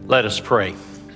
Let us pray.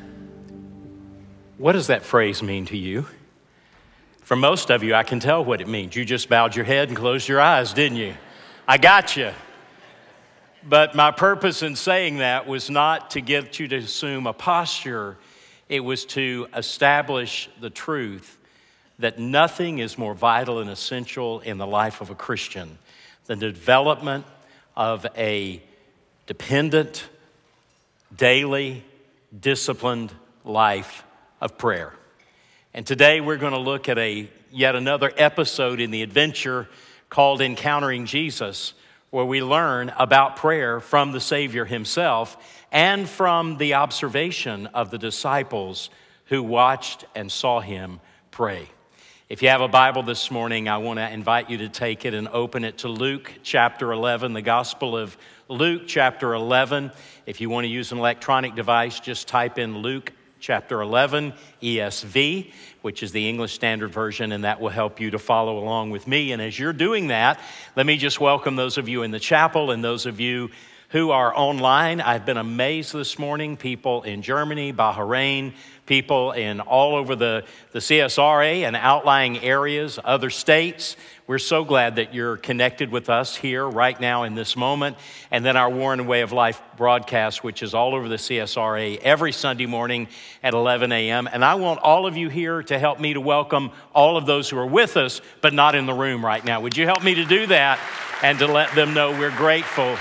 What does that phrase mean to you? For most of you, I can tell what it means. You just bowed your head and closed your eyes, didn't you? I got you. But my purpose in saying that was not to get you to assume a posture. It was to establish the truth that nothing is more vital and essential in the life of a Christian than the development of a dependent, daily, disciplined life of prayer. And today we're going to look at yet another episode in the adventure called Encountering Jesus, where we learn about prayer from the Savior himself and from the observation of the disciples who watched and saw him pray. If you have a Bible this morning, I want to invite you to take it and open it to Luke chapter 11, the Gospel of Luke chapter 11. If you want to use an electronic device, just type in Luke chapter 11, ESV, which is the English Standard Version, and that will help you to follow along with me. And as you're doing that, let me just welcome those of you in the chapel and those of you who are online. I've been amazed this morning, people in Germany, Bahrain, people in all over the CSRA and outlying areas, other states. We're so glad that you're connected with us here right now in this moment. And then our Warren Way of Life broadcast, which is all over the CSRA every Sunday morning at 11 a.m. And I want all of you here to help me to welcome all of those who are with us, but not in the room right now. Would you help me to do that and to let them know we're grateful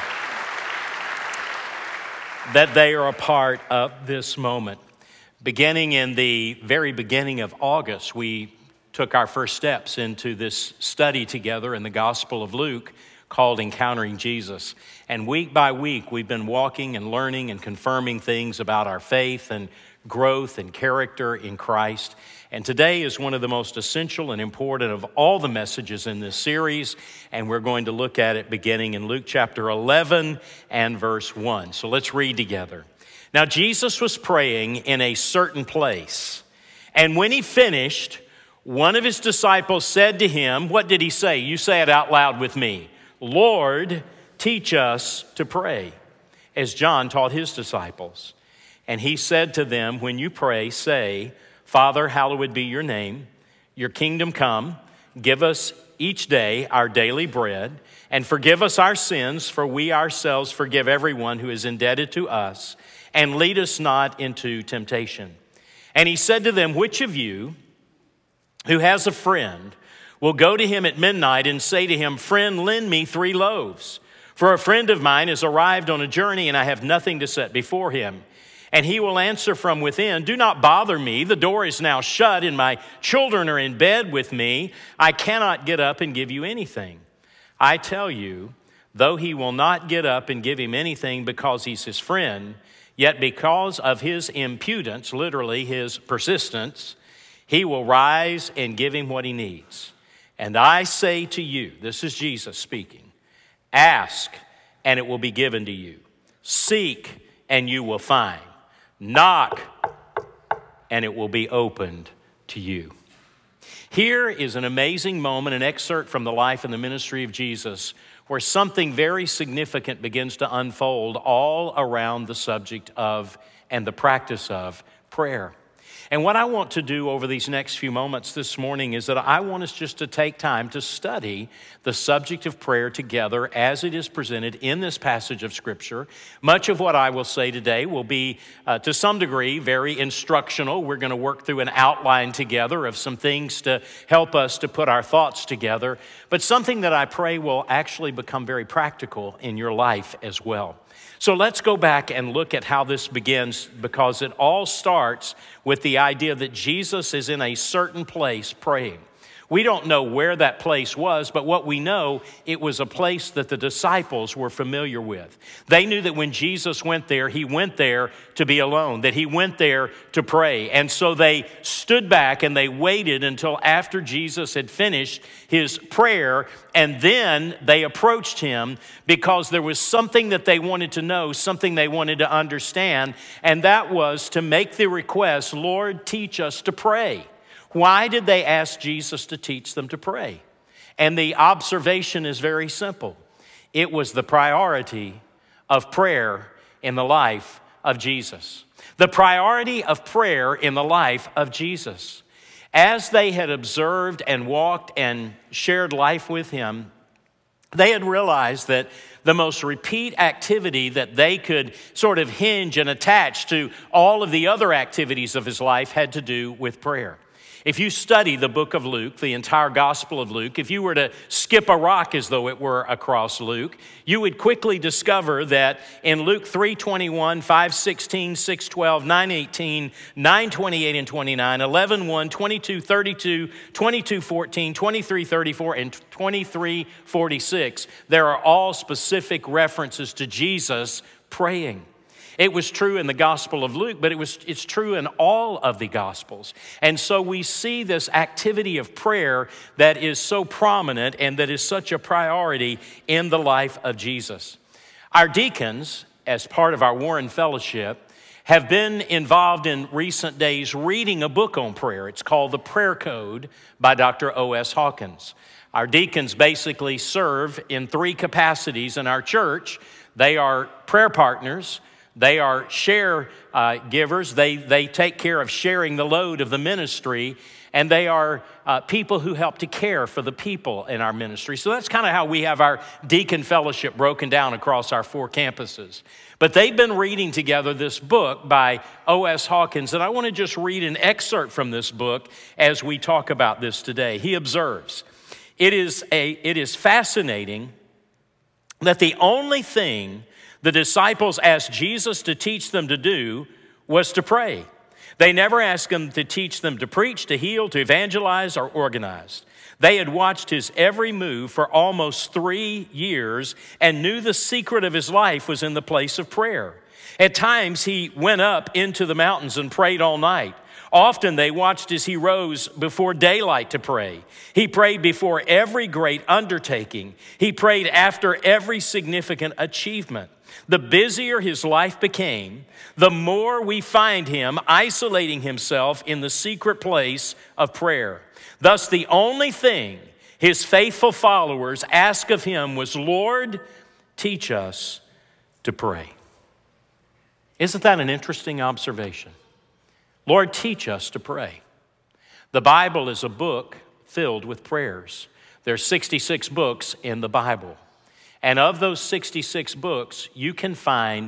that they are a part of this moment. Beginning in the very beginning of August, we took our first steps into this study together in the Gospel of Luke called Encountering Jesus. And week by week, we've been walking and learning and confirming things about our faith and growth and character in Christ. And today is one of the most essential and important of all the messages in this series, and we're going to look at it beginning in Luke chapter 11 and verse 1. So let's read together. Now Jesus was praying in a certain place, and when he finished, one of his disciples said to him, what did he say? You say it out loud with me. Lord, teach us to pray, as John taught his disciples. And he said to them, when you pray, say, Father, hallowed be your name. Your kingdom come. Give us each day our daily bread, and forgive us our sins, for we ourselves forgive everyone who is indebted to us, and lead us not into temptation. And he said to them, which of you who has a friend will go to him at midnight and say to him, friend, lend me 3 loaves, for a friend of mine has arrived on a journey, and I have nothing to set before him. And he will answer from within, do not bother me. The door is now shut and my children are in bed with me. I cannot get up and give you anything. I tell you, though he will not get up and give him anything because he's his friend, yet because of his impudence, literally his persistence, he will rise and give him what he needs. And I say to you, this is Jesus speaking, ask and it will be given to you. Seek and you will find. Knock, and it will be opened to you. Here is an amazing moment, an excerpt from the life and the ministry of Jesus, where something very significant begins to unfold all around the subject of and the practice of prayer. And what I want to do over these next few moments this morning is that I want us just to take time to study the subject of prayer together as it is presented in this passage of Scripture. Much of what I will say today will be, to some degree, very instructional. We're going to work through an outline together of some things to help us to put our thoughts together, but something that I pray will actually become very practical in your life as well. So let's go back and look at how this begins, because it all starts with the idea that Jesus is in a certain place praying. We don't know where that place was, but what we know, it was a place that the disciples were familiar with. They knew that when Jesus went there, he went there to be alone, that he went there to pray. And so they stood back and they waited until after Jesus had finished his prayer, and then they approached him because there was something that they wanted to know, something they wanted to understand, and that was to make the request, Lord, teach us to pray. Why did they ask Jesus to teach them to pray? And the observation is very simple. It was the priority of prayer in the life of Jesus, the priority of prayer in the life of Jesus. As they had observed and walked and shared life with him, they had realized that the most repeat activity that they could sort of hinge and attach to all of the other activities of his life had to do with prayer. If you study the book of Luke, the entire Gospel of Luke, if you were to skip a rock as though it were across Luke, you would quickly discover that in Luke 3:21, 5:16, 6:12, 9:18, 9:28 and 29, 11:1, 22:32, 22:14, 23:34, and 23:46, there are all specific references to Jesus praying. It was true in the Gospel of Luke, but it's true in all of the Gospels. And so we see this activity of prayer that is so prominent and that is such a priority in the life of Jesus. Our deacons, as part of our Warren Fellowship, have been involved in recent days reading a book on prayer. It's called The Prayer Code by Dr. O.S. Hawkins. Our deacons basically serve in three capacities in our church. They are prayer partners. They are share givers. They take care of sharing the load of the ministry, and they are people who help to care for the people in our ministry. So that's kind of how we have our deacon fellowship broken down across our 4 campuses. But they've been reading together this book by O.S. Hawkins, and I want to just read an excerpt from this book as we talk about this today. He observes, it is fascinating that the only thing the disciples asked Jesus to teach them to do was to pray. They never asked him to teach them to preach, to heal, to evangelize, or organize. They had watched his every move for almost 3 years and knew the secret of his life was in the place of prayer. At times, he went up into the mountains and prayed all night. Often they watched as he rose before daylight to pray. He prayed before every great undertaking. He prayed after every significant achievement. The busier his life became, the more we find him isolating himself in the secret place of prayer. Thus, the only thing his faithful followers asked of him was, "Lord, teach us to pray." Isn't that an interesting observation? Lord, teach us to pray. The Bible is a book filled with prayers. There's 66 books in the Bible. And of those 66 books, you can find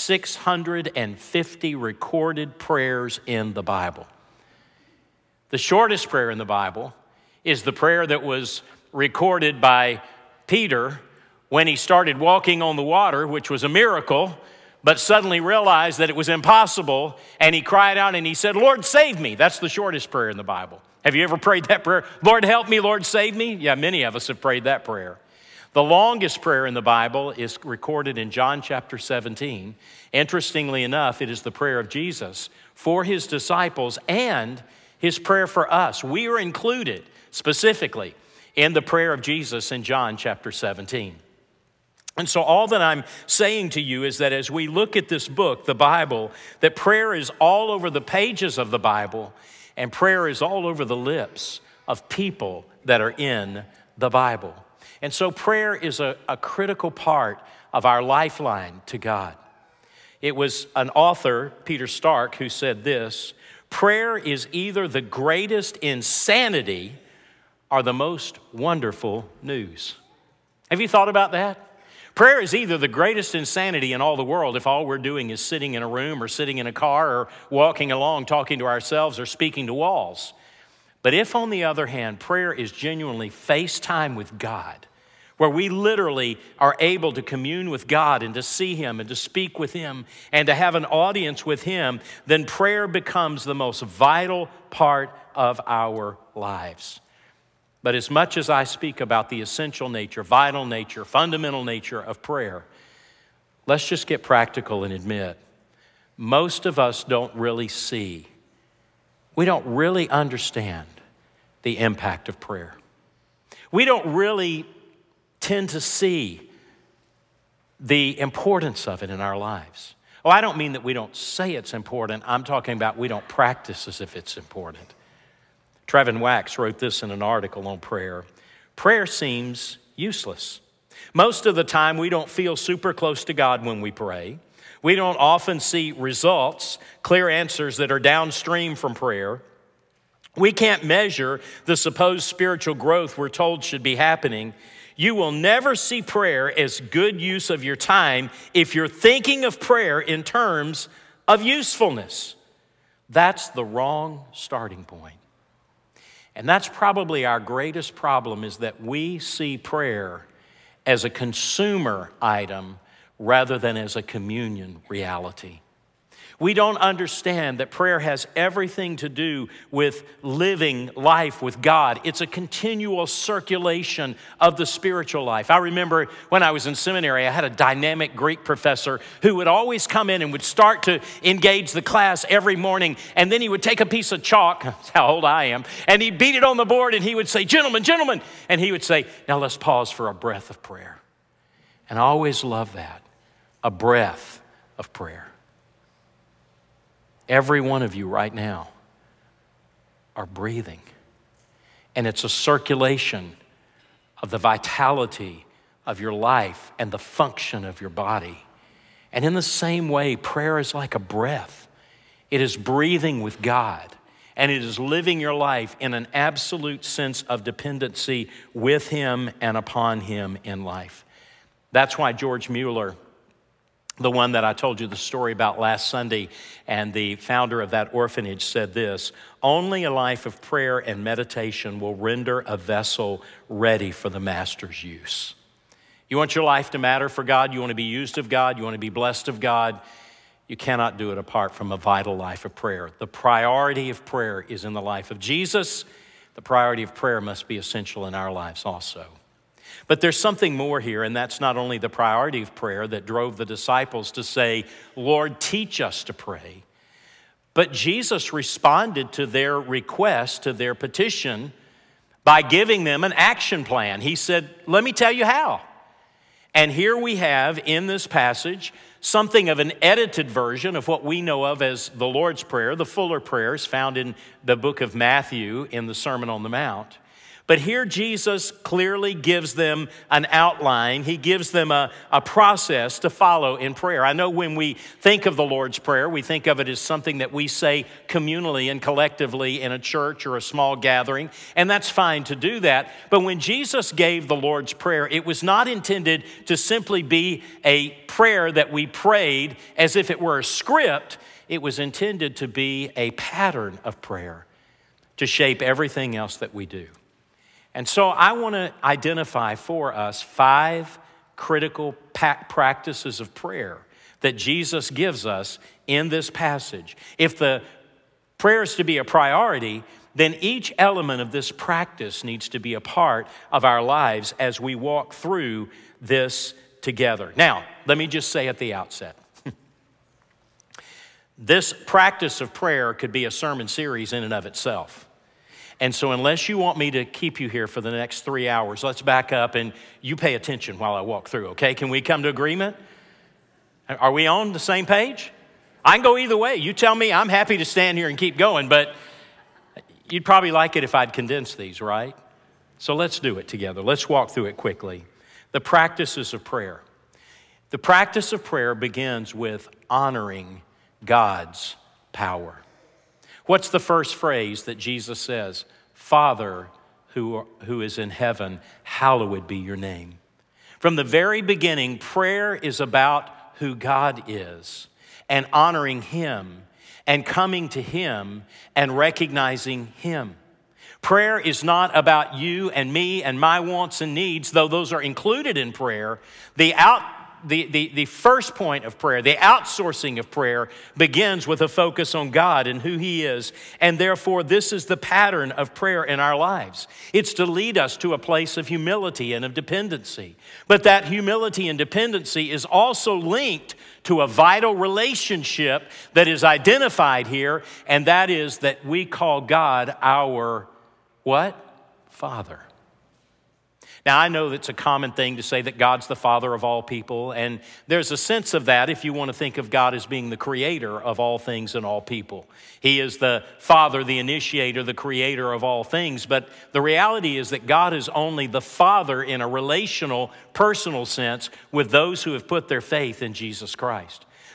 650 recorded prayers in the Bible. The shortest prayer in the Bible is the prayer that was recorded by Peter when he started walking on the water, which was a miracle, but suddenly realized that it was impossible, and he cried out and he said, "Lord, save me." That's the shortest prayer in the Bible. Have you ever prayed that prayer? "Lord, help me, Lord, save me"? Yeah, many of us have prayed that prayer. The longest prayer in the Bible is recorded in John chapter 17. Interestingly enough, it is the prayer of Jesus for his disciples and his prayer for us. We are included specifically in the prayer of Jesus in John chapter 17. And so all that I'm saying to you is that as we look at this book, the Bible, that prayer is all over the pages of the Bible, and prayer is all over the lips of people that are in the Bible. And so prayer is a critical part of our lifeline to God. It was an author, Peter Stark, who said this: prayer is either the greatest insanity or the most wonderful news. Have you thought about that? Prayer is either the greatest insanity in all the world if all we're doing is sitting in a room or sitting in a car or walking along talking to ourselves or speaking to walls. But if, on the other hand, prayer is genuinely FaceTime with God, where we literally are able to commune with God and to see him and to speak with him and to have an audience with him, then prayer becomes the most vital part of our lives. But as much as I speak about the essential nature, vital nature, fundamental nature of prayer, let's just get practical and admit, most of us don't really see, we don't really understand the impact of prayer. We don't really tend to see the importance of it in our lives. Oh, I don't mean that we don't say it's important. I'm talking about we don't practice as if it's important. Trevin Wax wrote this in an article on prayer. Prayer seems useless. Most of the time, we don't feel super close to God when we pray. We don't often see results, clear answers that are downstream from prayer. We can't measure the supposed spiritual growth we're told should be happening. You will never see prayer as good use of your time if you're thinking of prayer in terms of usefulness. That's the wrong starting point. And that's probably our greatest problem, is that we see prayer as a consumer item rather than as a communion reality. We don't understand that prayer has everything to do with living life with God. It's a continual circulation of the spiritual life. I remember when I was in seminary, I had a dynamic Greek professor who would always come in and would start to engage the class every morning, and then he would take a piece of chalk, that's how old I am, and he'd beat it on the board and he would say, "Gentlemen, gentlemen," and he would say, "Now let's pause for a breath of prayer." And I always loved that, a breath of prayer. Every one of you right now are breathing. And it's a circulation of the vitality of your life and the function of your body. And in the same way, prayer is like a breath. It is breathing with God, and it is living your life in an absolute sense of dependency with Him and upon Him in life. That's why George Mueller, the one that I told you the story about last Sunday, and the founder of that orphanage, said this: "Only a life of prayer and meditation will render a vessel ready for the Master's use." You want your life to matter for God? You want to be used of God? You want to be blessed of God? You cannot do it apart from a vital life of prayer. The priority of prayer is in the life of Jesus. The priority of prayer must be essential in our lives also. But there's something more here, and that's not only the priority of prayer that drove the disciples to say, "Lord, teach us to pray," but Jesus responded to their request, to their petition, by giving them an action plan. He said, "Let me tell you how." And here we have in this passage something of an edited version of what we know of as the Lord's Prayer. The fuller prayers found in the book of Matthew in the Sermon on the Mount. But here Jesus clearly gives them an outline. He gives them a process to follow in prayer. I know when we think of the Lord's Prayer, we think of it as something that we say communally and collectively in a church or a small gathering, and that's fine to do that. But when Jesus gave the Lord's Prayer, it was not intended to simply be a prayer that we prayed as if it were a script. It was intended to be a pattern of prayer to shape everything else that we do. And so I want to identify for us 5 critical practices of prayer that Jesus gives us in this passage. If the prayer is to be a priority, then each element of this practice needs to be a part of our lives as we walk through this together. Now, let me just say at the outset, this practice of prayer could be a sermon series in and of itself. And so unless you want me to keep you here for the next 3 hours, let's back up and you pay attention while I walk through, okay? Can we come to agreement? Are we on the same page? I can go either way. You tell me. I'm happy to stand here and keep going, but you'd probably like it if I'd condense these, right? So let's do it together. Let's walk through it quickly. The practices of prayer. The practice of prayer begins with honoring God's power. What's the first phrase that Jesus says? "Father who is in heaven, hallowed be your name." From the very beginning, prayer is about who God is and honoring Him and coming to Him and recognizing Him. Prayer is not about you and me and my wants and needs, though those are included in prayer. The first point of prayer, the outsourcing of prayer, begins with a focus on God and who He is. And therefore, this is the pattern of prayer in our lives. It's to lead us to a place of humility and of dependency. But that humility and dependency is also linked to a vital relationship that is identified here, and that is that we call God our what? Father. Now, I know that's a common thing to say that God's the Father of all people, and there's a sense of that if you want to think of God as being the creator of all things and all people. He is the Father, the initiator, the creator of all things, but the reality is that God is only the Father in a relational, personal sense with those who have put their faith in Jesus Christ.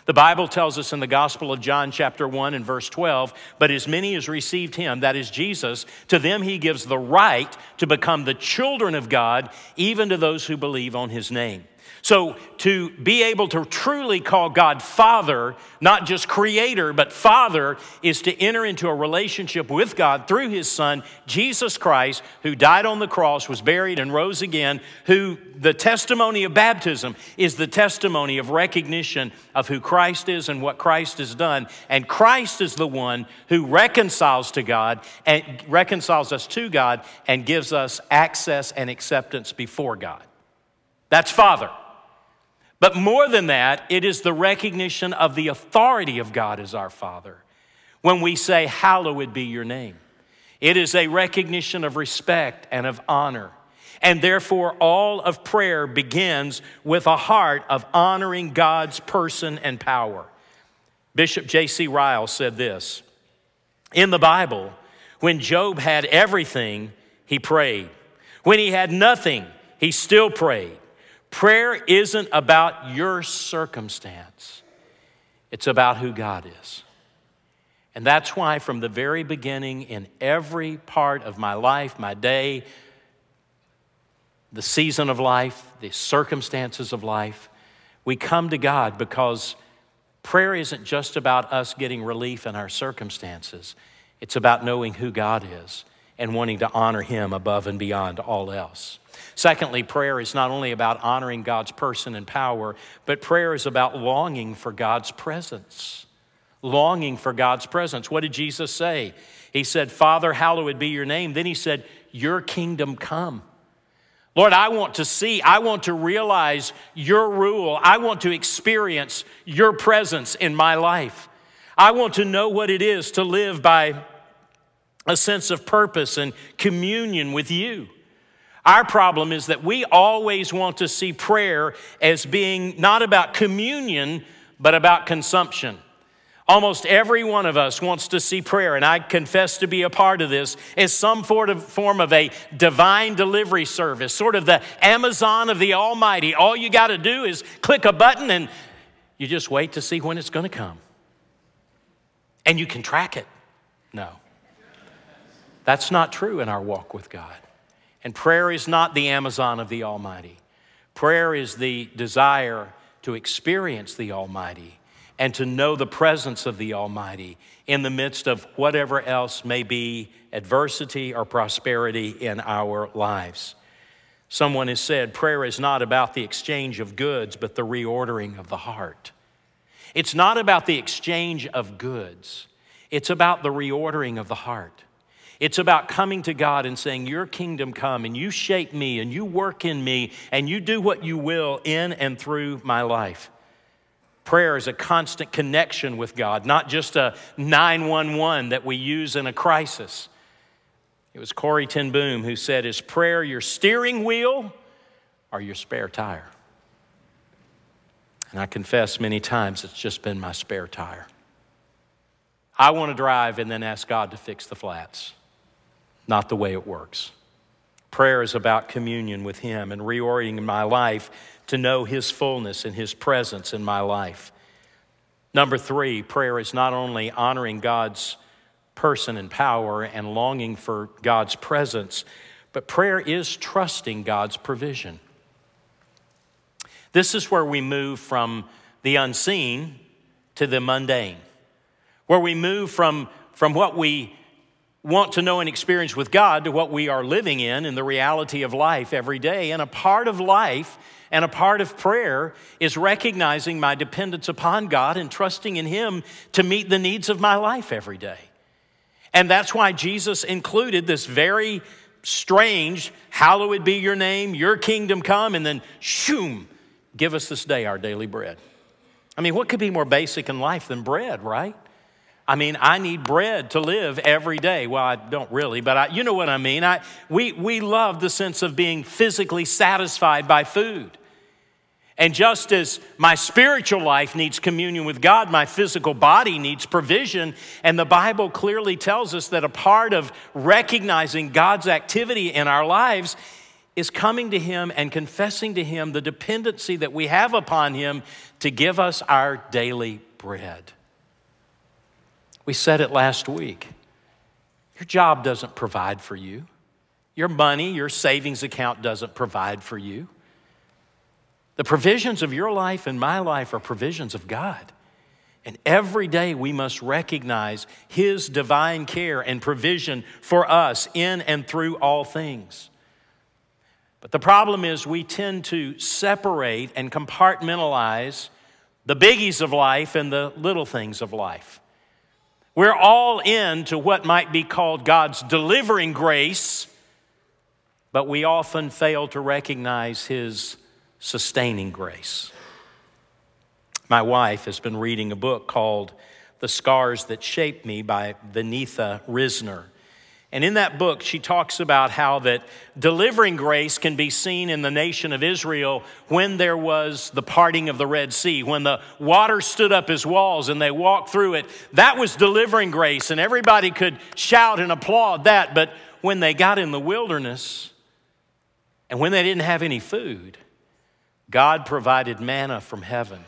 The Bible tells us in the Gospel of John chapter 1 and verse 12, but as many as received him, that is Jesus, to them he gives the right to become the children of God, even to those who believe on his name. So to be able to truly call God Father, not just Creator, but Father, is to enter into a relationship with God through his Son, Jesus Christ, who died on the cross, was buried, and rose again, who the testimony of baptism is the testimony of recognition of who Christ is and what Christ has done. And Christ is the one who reconciles to God and reconciles us to God and gives us access and acceptance before God. That's Father. But more than that, it is the recognition of the authority of God as our Father. When we say, hallowed be your name, it is a recognition of respect and of honor. And therefore, all of prayer begins with a heart of honoring God's person and power. Bishop J.C. Ryle said this, in the Bible, when Job had everything, he prayed. When he had nothing, he still prayed. Prayer isn't about your circumstance. It's about who God is. And that's why from the very beginning, in every part of my life, my day, the season of life, the circumstances of life, we come to God because prayer isn't just about us getting relief in our circumstances. It's about knowing who God is and wanting to honor him above and beyond all else. Secondly, prayer is not only about honoring God's person and power, but prayer is about longing for God's presence. Longing for God's presence. What did Jesus say? He said, Father, hallowed be your name. Then he said, your kingdom come. Lord, I want to realize your rule. I want to experience your presence in my life. I want to know what it is to live by a sense of purpose and communion with you. Our problem is that we always want to see prayer as being not about communion, but about consumption. Almost every one of us wants to see prayer, and I confess to be a part of this, as some form of a divine delivery service, sort of the Amazon of the Almighty. All you got to do is click a button and you just wait to see when it's going to come. And you can track it. No. That's not true in our walk with God. And prayer is not the Amazon of the Almighty. Prayer is the desire to experience the Almighty and to know the presence of the Almighty in the midst of whatever else may be adversity or prosperity in our lives. Someone has said, prayer is not about the exchange of goods, but the reordering of the heart. It's not about the exchange of goods. It's about the reordering of the heart. It's about coming to God and saying, your kingdom come, and you shape me, and you work in me, and you do what you will in and through my life. Prayer is a constant connection with God, not just a 911 that we use in a crisis. It was Corrie ten Boom who said, is prayer your steering wheel or your spare tire? And I confess many times it's just been my spare tire. I want to drive and then ask God to fix the flats. Not the way it works. Prayer is about communion with him and reorienting my life to know his fullness and his presence in my life. Number 3, prayer is not only honoring God's person and power and longing for God's presence, but prayer is trusting God's provision. This is where we move from the unseen to the mundane, where we move from what we want to know and experience with God to what we are living in the reality of life every day. And a part of life and a part of prayer is recognizing my dependence upon God and trusting in him to meet the needs of my life every day. And that's why Jesus included this very strange, hallowed be your name, your kingdom come, and then shoom, give us this day our daily bread. I mean, what could be more basic in life than bread, right? I mean, I need bread to live every day. Well, I don't really, but you know what I mean. We love the sense of being physically satisfied by food. And just as my spiritual life needs communion with God, my physical body needs provision. And the Bible clearly tells us that a part of recognizing God's activity in our lives is coming to Him and confessing to Him the dependency that we have upon Him to give us our daily bread. We said it last week. Your job doesn't provide for you. Your money, your savings account doesn't provide for you. The provisions of your life and my life are provisions of God. And every day we must recognize His divine care and provision for us in and through all things. But the problem is we tend to separate and compartmentalize the biggies of life and the little things of life. We're all into what might be called God's delivering grace, but we often fail to recognize His sustaining grace. My wife has been reading a book called The Scars That Shaped Me by Vaneetha Risner. And in that book, she talks about how that delivering grace can be seen in the nation of Israel when there was the parting of the Red Sea, when the water stood up as walls and they walked through it. That was delivering grace, and everybody could shout and applaud that. But when they got in the wilderness and when they didn't have any food, God provided manna from heaven.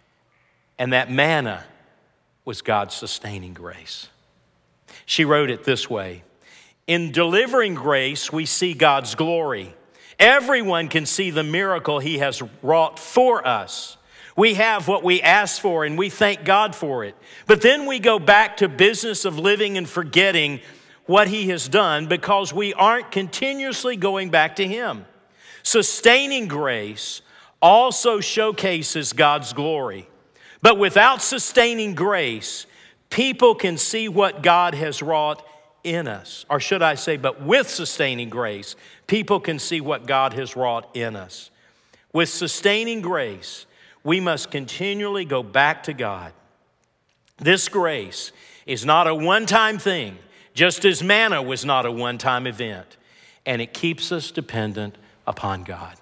And that manna was God's sustaining grace. She wrote it this way: in delivering grace, we see God's glory. Everyone can see the miracle He has wrought for us. We have what we ask for and we thank God for it. But then we go back to business of living and forgetting what He has done because we aren't continuously going back to Him. Sustaining grace also showcases God's glory. But without sustaining grace, people can see what God has wrought in us. Or should I say, but with sustaining grace, people can see what God has wrought in us. With sustaining grace, we must continually go back to God. This grace is not a one-time thing, just as manna was not a one-time event, and it keeps us dependent upon God.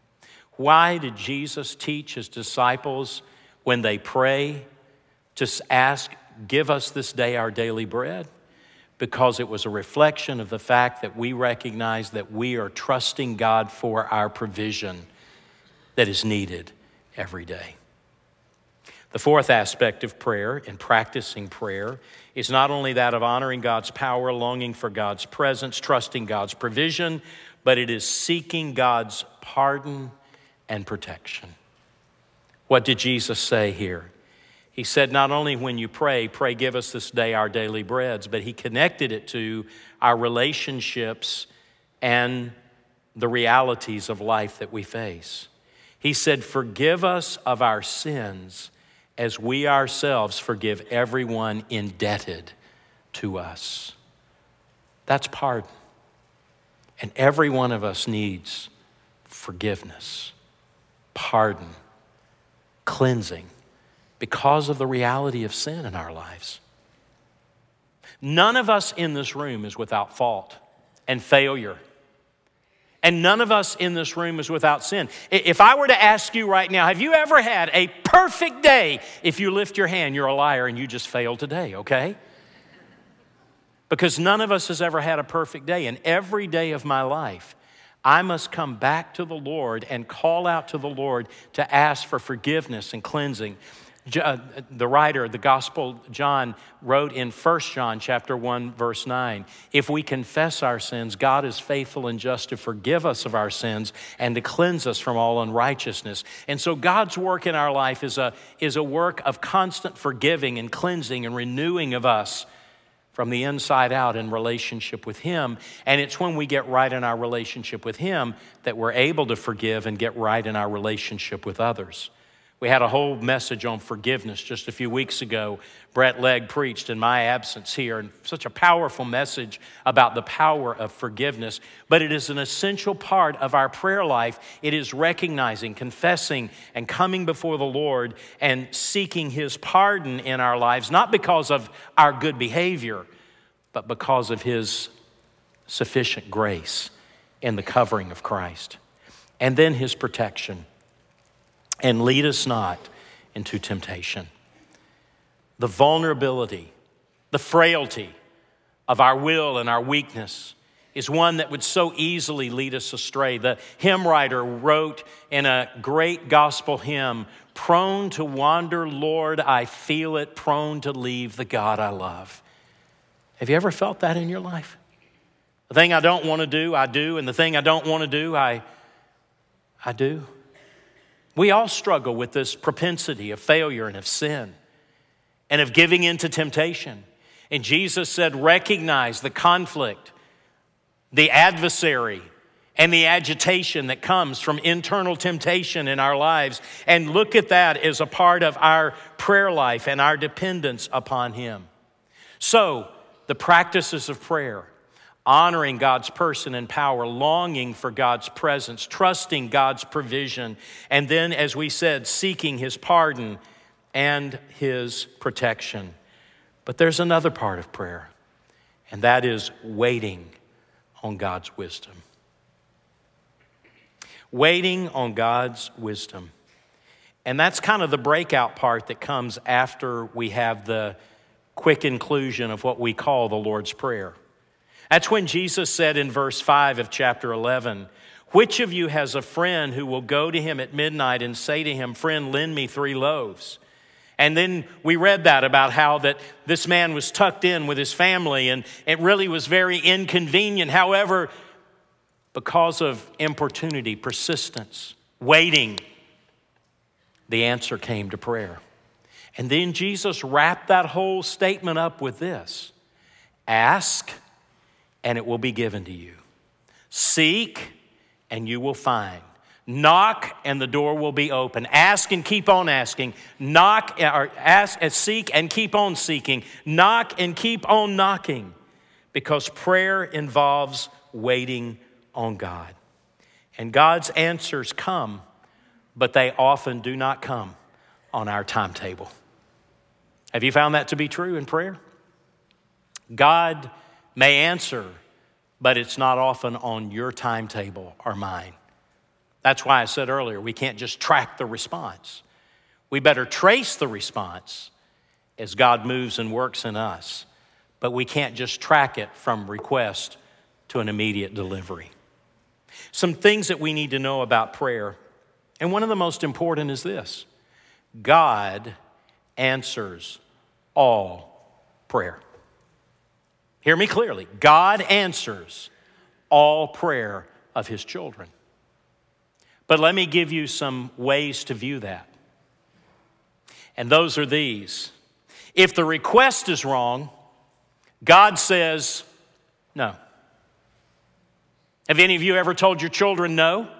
Why did Jesus teach His disciples when they pray to ask, give us this day our daily bread? Because it was a reflection of the fact that we recognize that we are trusting God for our provision that is needed every day. The fourth aspect of prayer and practicing prayer is not only that of honoring God's power, longing for God's presence, trusting God's provision, but it is seeking God's pardon and protection. What did Jesus say here? He said, not only when you pray, give us this day our daily breads, but He connected it to our relationships and the realities of life that we face. He said, forgive us of our sins as we ourselves forgive everyone indebted to us. That's pardon. And every one of us needs forgiveness, pardon, cleansing, because of the reality of sin in our lives. None of us in this room is without fault and failure. And none of us in this room is without sin. If I were to ask you right now, have you ever had a perfect day? If you lift your hand, you're a liar and you just failed today, okay? Because none of us has ever had a perfect day. And every day of my life, I must come back to the Lord and call out to the Lord to ask for forgiveness and cleansing. The writer of the Gospel, John, wrote in 1 John chapter 1, verse 9, if we confess our sins, God is faithful and just to forgive us of our sins and to cleanse us from all unrighteousness. And so God's work in our life is a work of constant forgiving and cleansing and renewing of us from the inside out in relationship with Him. And it's when we get right in our relationship with Him that we're able to forgive and get right in our relationship with others. We had a whole message on forgiveness just a few weeks ago. Brett Legg preached in my absence here, and such a powerful message about the power of forgiveness. But it is an essential part of our prayer life. It is recognizing, confessing, and coming before the Lord and seeking His pardon in our lives, not because of our good behavior, but because of His sufficient grace in the covering of Christ. And then His protection. And lead us not into temptation. The vulnerability, the frailty of our will and our weakness is one that would so easily lead us astray. The hymn writer wrote in a great gospel hymn, "Prone to wander, Lord, I feel it, prone to leave the God I love." Have you ever felt that in your life? The thing I don't want to do, I do, and the thing I don't want to do, I do. We all struggle with this propensity of failure and of sin and of giving in to temptation. And Jesus said, recognize the conflict, the adversary, and the agitation that comes from internal temptation in our lives, and look at that as a part of our prayer life and our dependence upon Him. So, the practices of prayer, honoring God's person and power, longing for God's presence, trusting God's provision, and then, as we said, seeking His pardon and His protection. But there's another part of prayer, and that is waiting on God's wisdom. Waiting on God's wisdom. And that's kind of the breakout part that comes after we have the quick inclusion of what we call the Lord's Prayer. That's when Jesus said in verse 5 of chapter 11, "Which of you has a friend who will go to him at midnight and say to him, 'Friend, lend me 3 loaves'?" And then we read that about how that this man was tucked in with his family and it really was very inconvenient. However, because of importunity, persistence, waiting, the answer came to prayer. And then Jesus wrapped that whole statement up with this: ask, and it will be given to you. Seek, and you will find. Knock, and the door will be open. Ask and keep on asking. Knock, or ask and seek and keep on seeking. Knock and keep on knocking. Because prayer involves waiting on God. And God's answers come, but they often do not come on our timetable. Have you found that to be true in prayer? God may answer, but it's not often on your timetable or mine. That's why I said earlier, we can't just track the response. We better trace the response as God moves and works in us, but we can't just track it from request to an immediate delivery. Some things that we need to know about prayer, and one of the most important is this: God answers all prayer. Hear me clearly. God answers all prayer of His children. But let me give you some ways to view that. And those are these. If the request is wrong, God says no. Have any of you ever told your children no?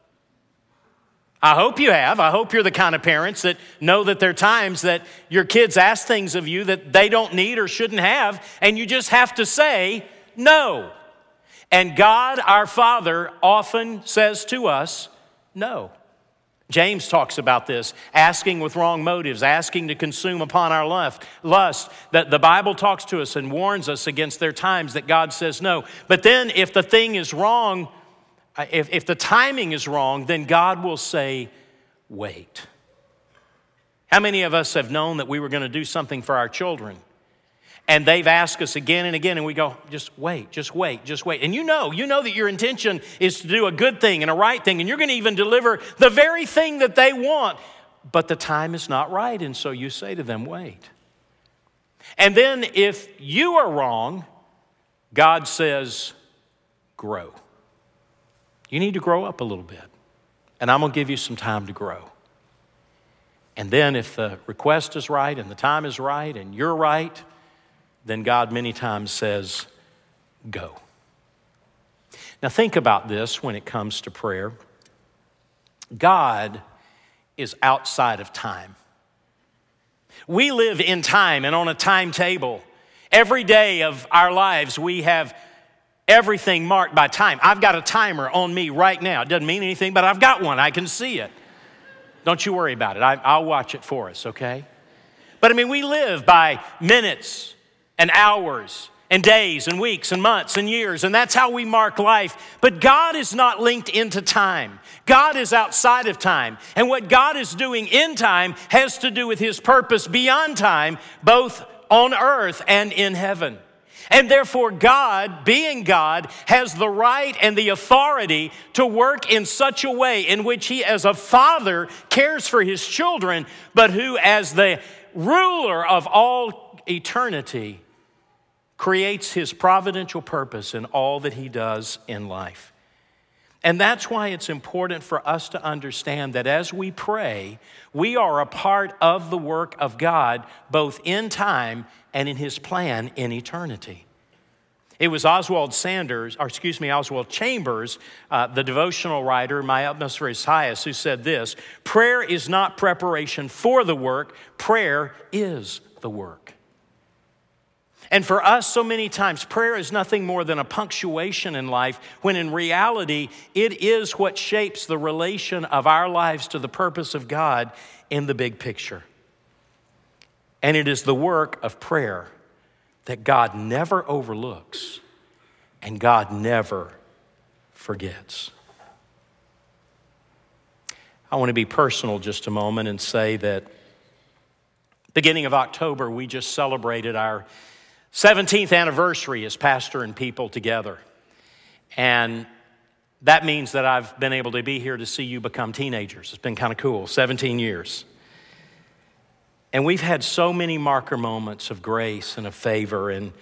I hope you have. I hope you're the kind of parents that know that there are times that your kids ask things of you that they don't need or shouldn't have, and you just have to say no. And God, our Father, often says to us, no. James talks about this, asking with wrong motives, asking to consume upon our lust. That the Bible talks to us and warns us against their times that God says no. But then if the thing is wrong, if the timing is wrong, then God will say, wait. How many of us have known that we were going to do something for our children, and they've asked us again and again, and we go, just wait, just wait, just wait. And you know that your intention is to do a good thing and a right thing, and you're going to even deliver the very thing that they want, but the time is not right, and so you say to them, wait. And then if you are wrong, God says, grow. You need to grow up a little bit, and I'm going to give you some time to grow. And then if the request is right and the time is right and you're right, then God many times says, go. Now think about this when it comes to prayer. God is outside of time. We live in time and on a timetable. Every day of our lives, we have everything marked by time. I've got a timer on me right now. It doesn't mean anything, but I've got one. I can see it. Don't you worry about it. I'll watch it for us, okay? But we live by minutes and hours and days and weeks and months and years, and that's how we mark life. But God is not linked into time. God is outside of time. And what God is doing in time has to do with His purpose beyond time, both on earth and in heaven. And therefore, God, being God, has the right and the authority to work in such a way in which he, as a father, cares for his children, but who, as the ruler of all eternity, creates his providential purpose in all that he does in life. And that's why it's important for us to understand that as we pray, we are a part of the work of God, both in time and in his plan in eternity. It was Oswald Chambers, the devotional writer, My Utmost for His Highest, who said this: prayer is not preparation for the work, prayer is the work. And for us, so many times, prayer is nothing more than a punctuation in life, when in reality, it is what shapes the relation of our lives to the purpose of God in the big picture. And it is the work of prayer that God never overlooks and God never forgets. I want to be personal just a moment and say that beginning of October, we just celebrated our 17th anniversary as pastor and people together. And that means that I've been able to be here to see you become teenagers. It's been kind of cool, 17 years. And we've had so many marker moments of grace and of favor, and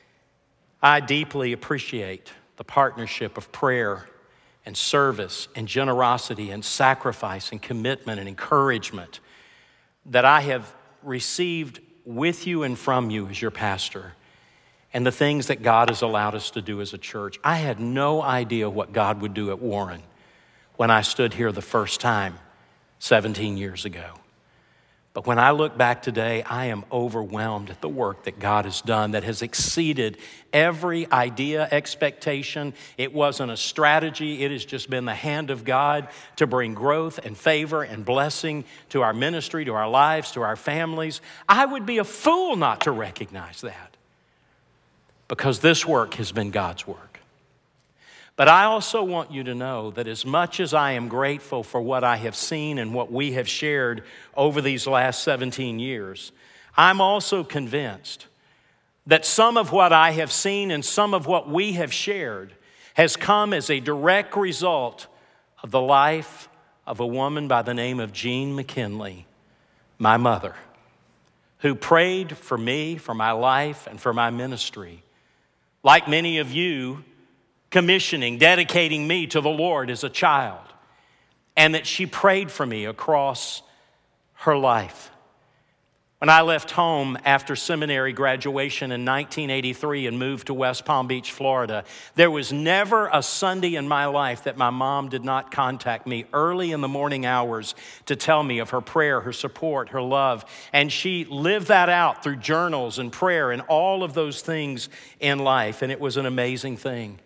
I deeply appreciate the partnership of prayer and service and generosity and sacrifice and commitment and encouragement that I have received with you and from you as your pastor, and the things that God has allowed us to do as a church. I had no idea what God would do at Warren when I stood here the first time 17 years ago. But when I look back today, I am overwhelmed at the work that God has done that has exceeded every idea, expectation. It wasn't a strategy. It has just been the hand of God to bring growth and favor and blessing to our ministry, to our lives, to our families. I would be a fool not to recognize that, because this work has been God's work. But I also want you to know that as much as I am grateful for what I have seen and what we have shared over these last 17 years, I'm also convinced that some of what I have seen and some of what we have shared has come as a direct result of the life of a woman by the name of Jean McKinley, my mother, who prayed for me, for my life, and for my ministry. Like many of you, commissioning, dedicating me to the Lord as a child, and that she prayed for me across her life. When I left home after seminary graduation in 1983 and moved to West Palm Beach, Florida, there was never a Sunday in my life that my mom did not contact me early in the morning hours to tell me of her prayer, her support, her love. And she lived that out through journals and prayer and all of those things in life. And it was an amazing thing.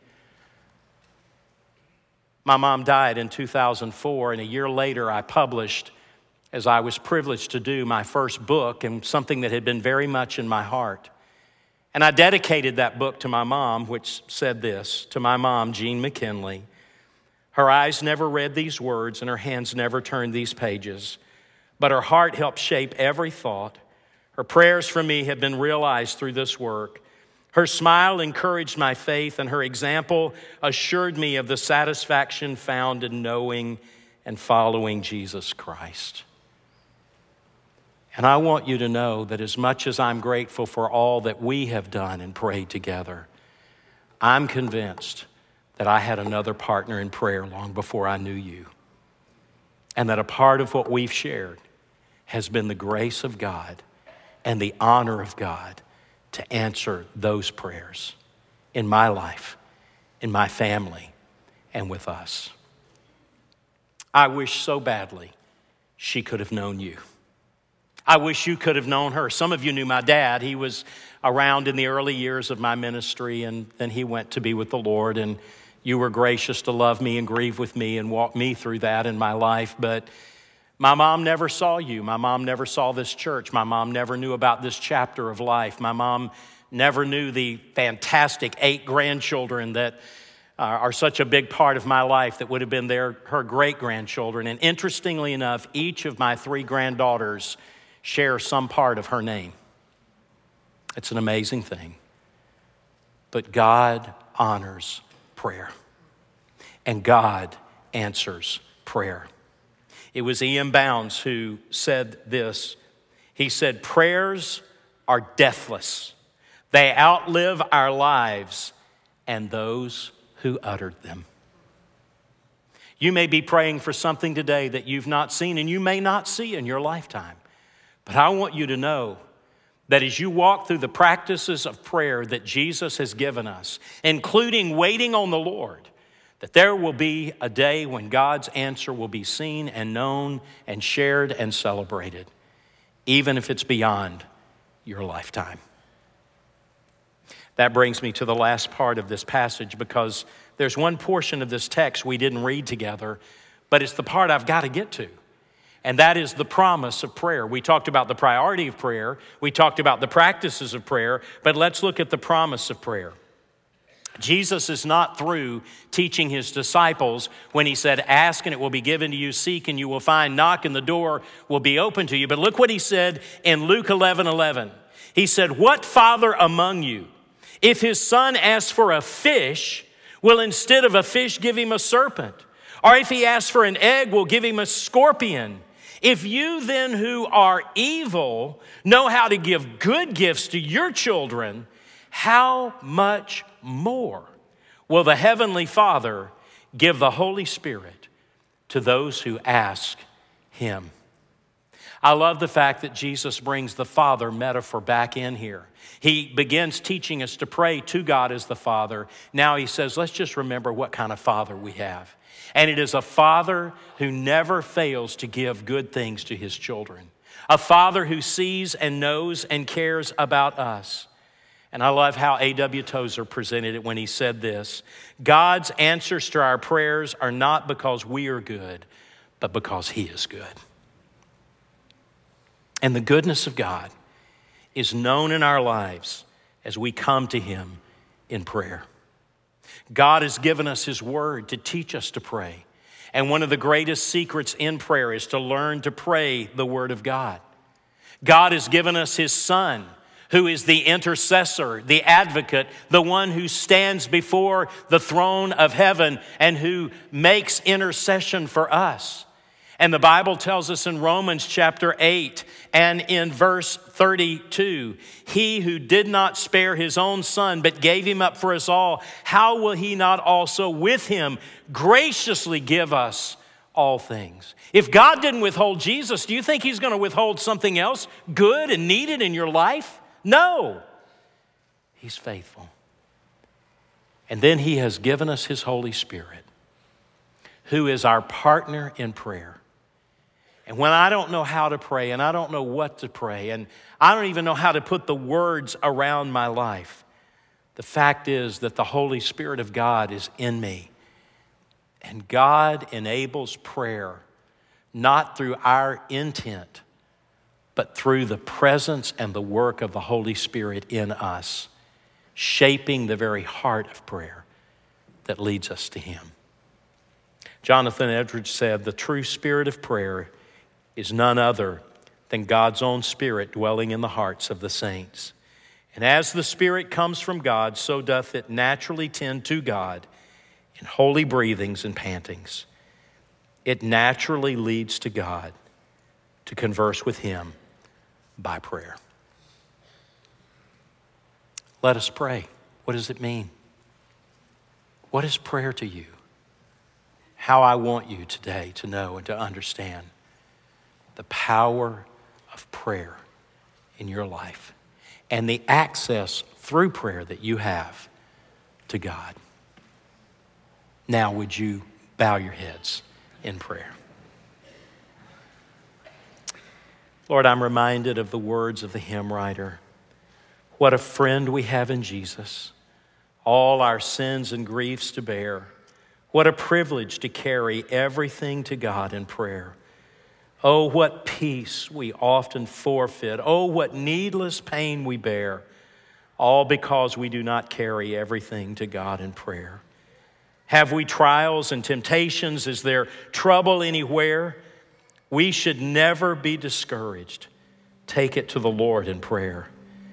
My mom died in 2004, and a year later I published, as I was privileged to do, my first book, and something that had been very much in my heart. And I dedicated that book to my mom, which said this: to my mom, Jean McKinley. Her eyes never read these words and her hands never turned these pages, but her heart helped shape every thought. Her prayers for me have been realized through this work. Her smile encouraged my faith, and her example assured me of the satisfaction found in knowing and following Jesus Christ. And I want you to know that as much as I'm grateful for all that we have done and prayed together, I'm convinced that I had another partner in prayer long before I knew you, and that a part of what we've shared has been the grace of God and the honor of God to answer those prayers in my life, in my family, and with us. I wish so badly she could have known you. I wish you could have known her. Some of you knew my dad. He was around in the early years of my ministry, and then he went to be with the Lord, and you were gracious to love me and grieve with me and walk me through that in my life. But my mom never saw you. My mom never saw this church. My mom never knew about this chapter of life. My mom never knew the fantastic 8 grandchildren that are such a big part of my life that would have been her great-grandchildren. And interestingly enough, each of my 3 granddaughters share some part of her name. It's an amazing thing. But God honors prayer. And God answers prayer. It was E.M. Bounds who said this. He said, prayers are deathless. They outlive our lives and those who uttered them. You may be praying for something today that you've not seen and you may not see in your lifetime. But I want you to know that as you walk through the practices of prayer that Jesus has given us, including waiting on the Lord, that there will be a day when God's answer will be seen and known and shared and celebrated, even if it's beyond your lifetime. That brings me to the last part of this passage, because there's one portion of this text we didn't read together, but it's the part I've got to get to. And that is the promise of prayer. We talked about the priority of prayer. We talked about the practices of prayer, but let's look at the promise of prayer. Jesus is not through teaching his disciples when he said, ask and it will be given to you, seek and you will find, knock and the door will be open to you. But look what he said in Luke 11:11. He said, what father among you, if his son asks for a fish, will instead of a fish give him a serpent? Or if he asks for an egg, will give him a scorpion? If you then who are evil know how to give good gifts to your children, how much more will the Heavenly Father give the Holy Spirit to those who ask him? I love the fact that Jesus brings the Father metaphor back in here. He begins teaching us to pray to God as the Father. Now he says, let's just remember what kind of Father we have. And it is a Father who never fails to give good things to his children. A Father who sees and knows and cares about us. And I love how A.W. Tozer presented it when he said this: God's answers to our prayers are not because we are good, but because he is good. And the goodness of God is known in our lives as we come to him in prayer. God has given us his word to teach us to pray. And one of the greatest secrets in prayer is to learn to pray the word of God. God has given us his Son, who is the intercessor, the advocate, the one who stands before the throne of heaven and who makes intercession for us. And the Bible tells us in Romans chapter 8 and in verse 32, he who did not spare his own Son, but gave him up for us all, how will he not also with him graciously give us all things? If God didn't withhold Jesus, do you think he's going to withhold something else good and needed in your life? No. He's faithful. And then he has given us his Holy Spirit, who is our partner in prayer. And when I don't know how to pray and I don't know what to pray and I don't even know how to put the words around my life, the fact is that the Holy Spirit of God is in me. And God enables prayer not through our intent, but through the presence and the work of the Holy Spirit in us, shaping the very heart of prayer that leads us to him. Jonathan Edwards said, the true spirit of prayer is none other than God's own Spirit dwelling in the hearts of the saints. And as the Spirit comes from God, so doth it naturally tend to God in holy breathings and pantings. It naturally leads to God to converse with him by prayer. Let us pray. What does it mean? What is prayer to you? How I want you today to know and to understand the power of prayer in your life and the access through prayer that you have to God. Now, would you bow your heads in prayer? Lord, I'm reminded of the words of the hymn writer. What a friend we have in Jesus, all our sins and griefs to bear. What a privilege to carry everything to God in prayer. Oh, what peace we often forfeit. Oh, what needless pain we bear, all because we do not carry everything to God in prayer. Have we trials and temptations? Is there trouble anywhere? We should never be discouraged. Take it to the Lord in prayer.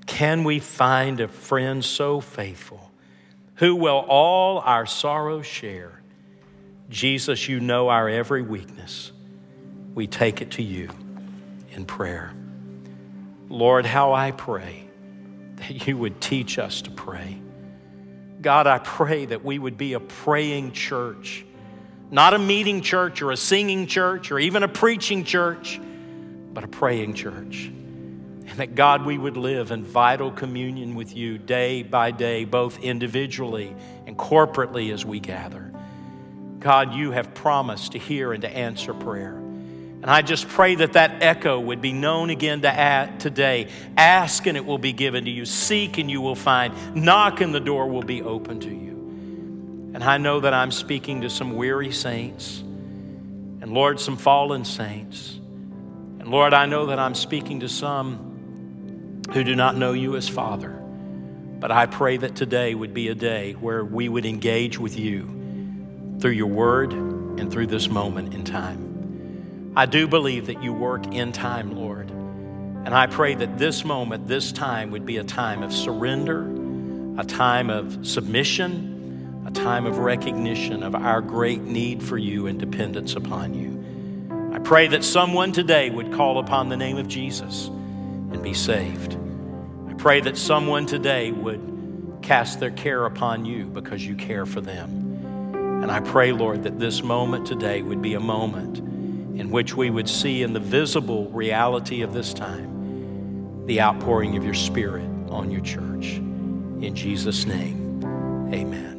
Can we find a friend so faithful who will all our sorrows share? Jesus, you know our every weakness. We take it to you in prayer. Lord, how I pray that you would teach us to pray. God, I pray that we would be a praying church, not a meeting church or a singing church or even a preaching church, but a praying church. And that, God, we would live in vital communion with you day by day, both individually and corporately as we gather. God, you have promised to hear and to answer prayer. And I just pray that that echo would be known again today. Ask and it will be given to you. Seek and you will find. Knock and the door will be open to you. And I know that I'm speaking to some weary saints. And Lord, some fallen saints. And Lord, I know that I'm speaking to some who do not know you as Father. But I pray that today would be a day where we would engage with you through your word and through this moment in time. I do believe that you work in time, Lord. And I pray that this moment, this time would be a time of surrender, a time of submission, a time of recognition of our great need for you and dependence upon you. I pray that someone today would call upon the name of Jesus and be saved. I pray that someone today would cast their care upon you because you care for them. And I pray, Lord, that this moment today would be a moment in which we would see in the visible reality of this time the outpouring of your Spirit on your church. In Jesus' name, amen.